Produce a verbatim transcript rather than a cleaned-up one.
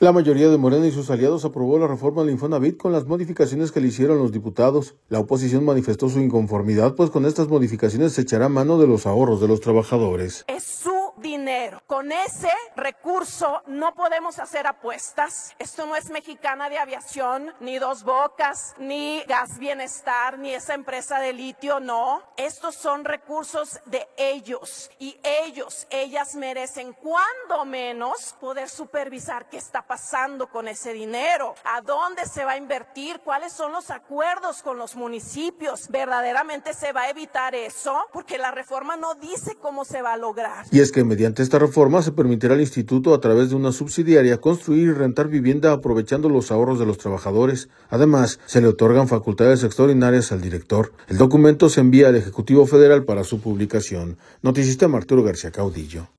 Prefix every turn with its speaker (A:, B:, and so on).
A: La mayoría de Morena y sus aliados aprobó la reforma del Infonavit con las modificaciones que le hicieron los diputados. La oposición manifestó su inconformidad, pues con estas modificaciones se echará mano de los ahorros de los trabajadores.
B: Es su dinero. Con ese recurso no podemos hacer apuestas. Esto no es Mexicana de Aviación, ni Dos Bocas, ni Gas Bienestar, ni esa empresa de litio, no. Estos son recursos de ellos y ellos, ellas merecen cuando menos poder supervisar qué está pasando con ese dinero, a dónde se va a invertir, cuáles son los acuerdos con los municipios. ¿Verdaderamente se va a evitar eso? Porque la reforma no dice cómo se va a lograr.
A: Y es que mediante esta reforma se permitirá al instituto, a través de una subsidiaria, construir y rentar vivienda aprovechando los ahorros de los trabajadores. Además, se le otorgan facultades extraordinarias al director. El documento se envía al Ejecutivo Federal para su publicación. Noticista Arturo García Caudillo.